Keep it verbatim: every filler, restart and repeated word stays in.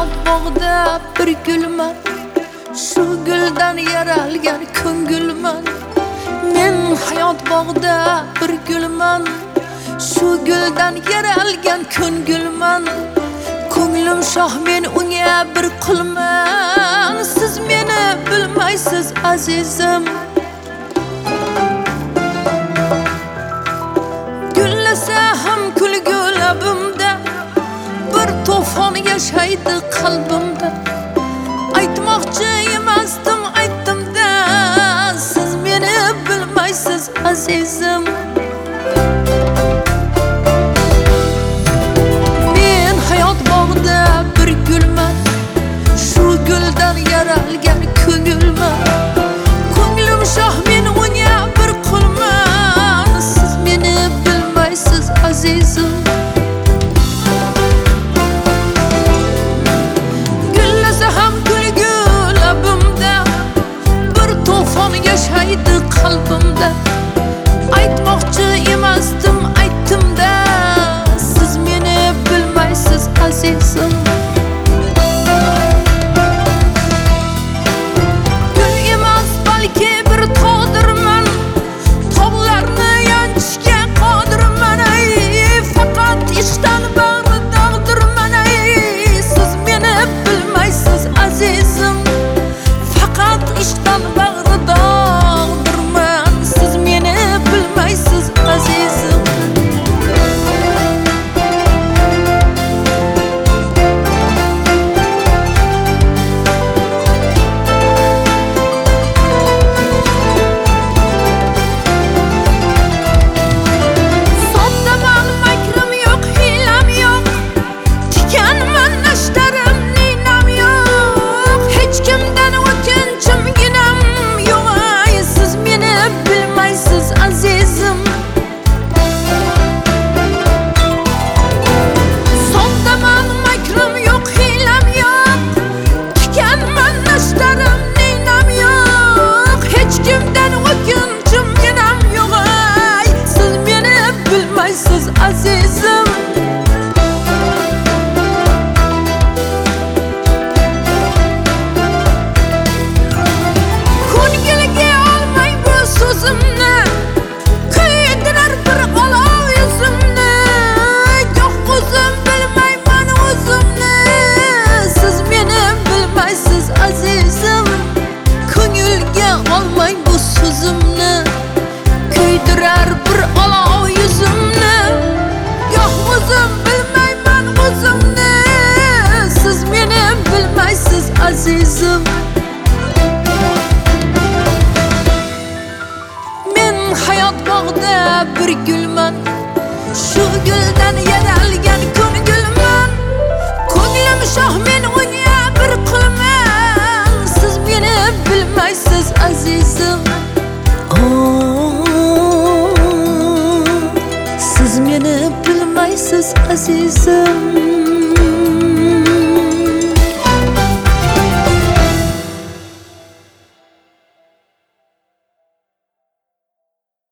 hayot bog'ida bir gulman, shu guldan yaralgan ko'ngilman. Men hayot bog'ida bir gulman, shu guldan yaralgan ko'ngilman. Ko'nglim shoh, men unga bir qulman. Siz meni bilmaysiz azizim. Gullasa ham kulgu labimda, bir to'fon yashaydi qalbimda. Aytmoqchi emasdim, aytdim-da, siz meni bilmaysiz azizim. Men hayot bog'ida bir gulman, shu guldan yaralgan ko'ngilman. Ko'nglim shoh, men unga bir qulman. Siz meni bilmaysiz azizim. Gullasa ham kulgu labimda, bir to'fon yashaydi qalbimda. Aytmoqchi emasdim, aytdim-da, siz meni bilmaysiz azizim. Gul emas, balki bir tog'dirman, tog'larni yanchishga qodirman. Ay, faqat ishdan bag'ri dog'dirman. Ay, siz meni bilmaysiz azizim. Faqat ishdan bag'ri dog'dirman. Siz meni bilmaysiz azizim. Soddaman, makrim yo'q, hiylam yo'q, tikanman, nashtarim, ninam yo'q. Hech kimdan o'tinchim, ginam yo'q. Ay, siz meni bilmaysiz azizim. Soddaman, makrim yo'q, hiylam yo'q, tikanman, nashtarim, ninam yo'q. Hech kimdan o'tinchim, ginam yo'q. Ay, siz meni bilmaysiz azizim. Ko'ngilga olmang bu so'zimni, kuydirar bir olov yuzimni. Yo'q, o'zim bilmayman o'zimni. Siz meni bilmaysiz azizim. Ko'ngilga olmang bu so'zimni, kuydirar bir olov yuzimni. Yo'q, o'zim bilmayman o'zimni. Siz meni bilmaysiz azizim. Men hayot bog'ida bir gulman, shu guldan yaralgan ko'ngilman. Ko'nglim shoh, men unga bir qulman. Siz meni bilmaysiz azizim. Oh, siz meni bilmaysiz azizim.